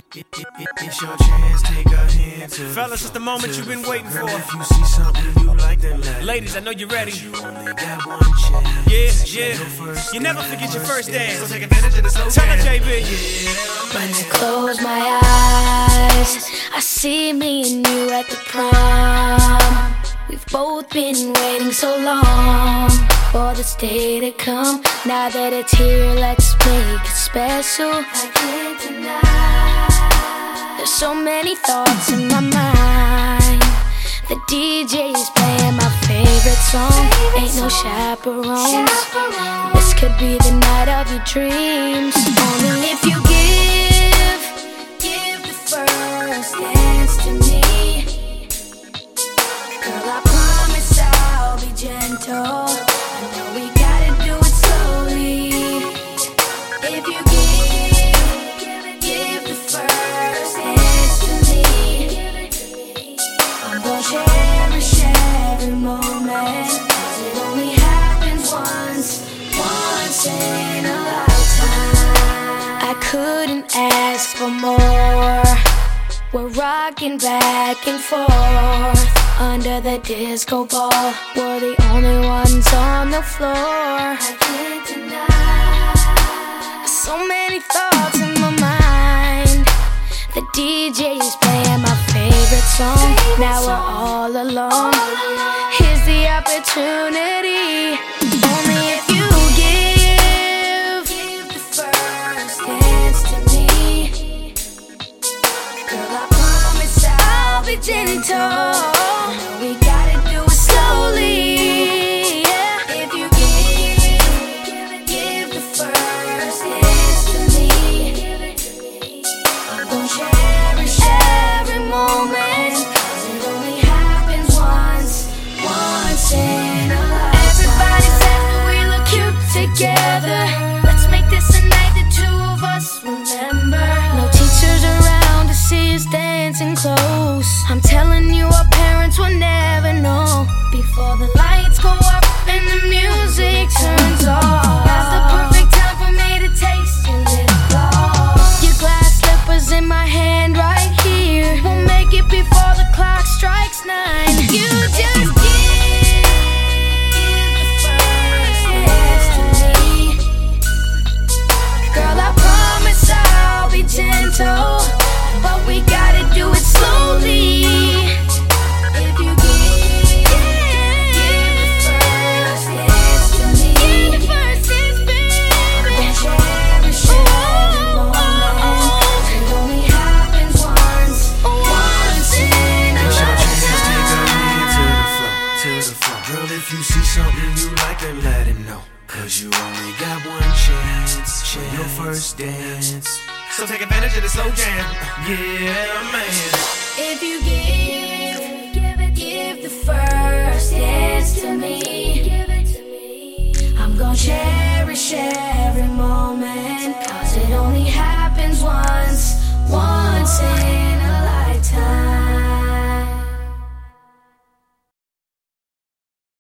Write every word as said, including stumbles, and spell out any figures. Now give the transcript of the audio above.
It, it, it, it's your chance, take a hand to Fellas, it's the moment you've been waiting for. Girl, if you see something you like, then let Ladies, I know you're ready. You only got one chance. Yeah, yeah. You never forget your first dance. So take advantage of the slow Tell her, dance. J B. Yeah, When I close my eyes, I see me and you at the prom. We've both been waiting so long for this day to come. Now that it's here, let's make it special. I can't deny. There's so many thoughts in my mind. The D J is playing my favorite song. Ain't no chaperones. This could be the night of your dreams. Only if you give, give the first dance to me. Girl, I promise I'll be gentle. I know we gotta do it slowly. If you give, give it, give the first dance to me. I'm gonna cherish every moment. 'Cause it only happens once, once in a lifetime. I couldn't ask for more. We're rocking back and forth under the disco ball. We're the only ones on the floor. I can't deny. So many thoughts in my mind. The D J is playing my favorite song. Now we're all alone. Here's the opportunity. Only if you give, give the first dance to me. Girl, I promise I'll be gentle. We gotta do it slowly. Yeah. If you give, give it, give the first dance to me. I'm gonna cherish every moment. 'Cause it only happens once, once in a lifetime. Everybody says that we look cute together. Let's make this a night the two of us remember. No teachers around to see us dancing close. I'm telling you, our parents will never know. Before the lights go up and the music turns off, that's the perfect time for me to taste your lip gloss. Your glass slippers in my hand right here. We'll make it before the clock strikes nine. You just give, give the first dance to me. Girl, I promise I'll be gentle, but we gotta do it slowly. If you give, give the first dance to me. Give the first dance, baby. I'm gonna cherish every moment. It only happens once, once in a It's your chance, take a hand to the lifetime. floor, to the floor. Girl, if you see something you like, then let him know. 'Cause you only got one chance, for your first dance. So take advantage of the slow jam. Yeah, man. If you give, give it, give the first dance to me. I'm gonna cherish it.